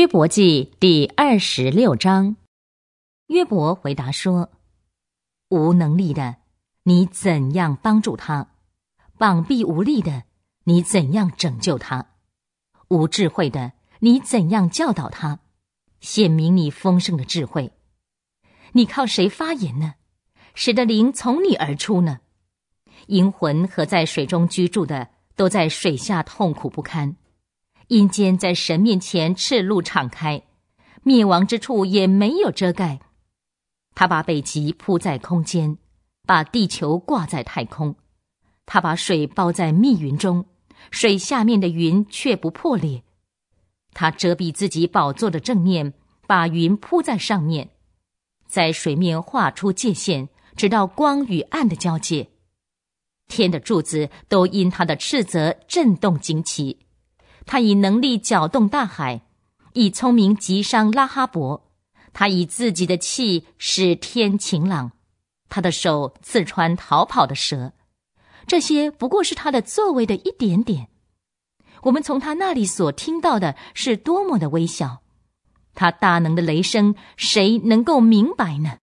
约伯记第26章。约伯回答说：无能力的，你怎样帮助他？膀臂无力的，你怎样拯救他？无智慧的，你怎样教导他？显明你丰盛的智慧。你靠谁发言呢？谁的灵从你而出呢？阴魂和在水中居住的，都在水下痛苦不堪。阴间在神面前赤露敞开，灭亡之处也没有遮盖。他把北极铺在空间，把地球挂在太空。他把水包在密云中，水下面的云却不破裂。他遮蔽自己宝座的正面，把云铺在上面，在水面画出界限，直到光与暗的交界。天的柱子都因他的斥责震动惊奇。他以能力搅动大海，以聪明击伤拉哈伯。他以自己的气使天晴朗，他的手刺穿逃跑的蛇。这些不过是他的作为的一点点。我们从他那里所听到的是多么的微小。他大能的雷声，谁能够明白呢？